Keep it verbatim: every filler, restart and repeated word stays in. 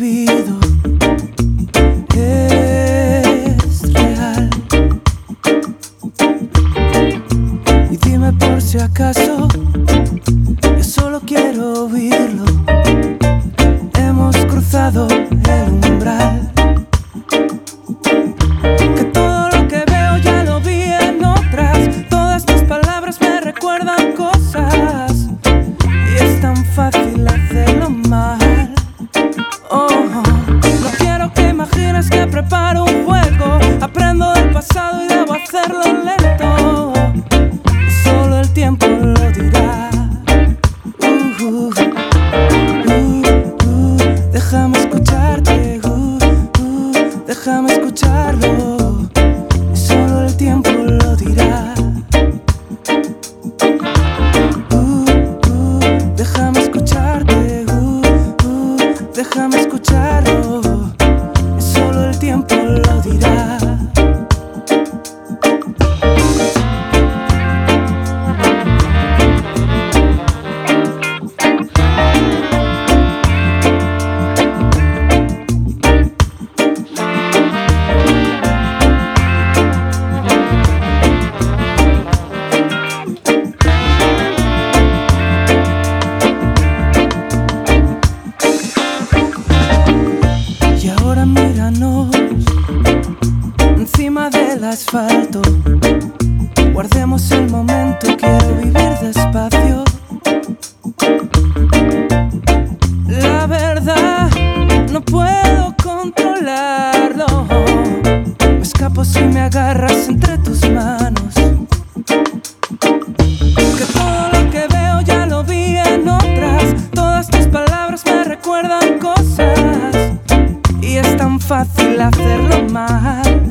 vivido es real. Y dime por si acaso, yo solo quiero oírlo. Hemos cruzado el umbral. Que todo lo que veo ya lo vi en otras. Todas tus palabras me recuerdan cosas. Y es tan fácil hacerlo mal. Oh, no quiero que imagines que preparo un juego. Aprendo del pasado y debo hacerlo lento. Solo el tiempo lo dirá. Uh, uh, uh, uh, déjame escucharte. Uh, uh, déjame escucharlo. Solo el tiempo lo dirá. Uh, uh, déjame escucharte. Uh, uh, déjame escucharlo. Solo el tiempo lo dirá. Y ahora míranos encima del asfalto. Guardemos el momento, quiero vivir despacio. La verdad, no puedo controlarlo. Me escapo si me agarras entre tus manos. Que todo lo que veo ya lo vi en otras. Todas tus palabras me recuerdan cosas. Y es tan fácil hacerlo mal.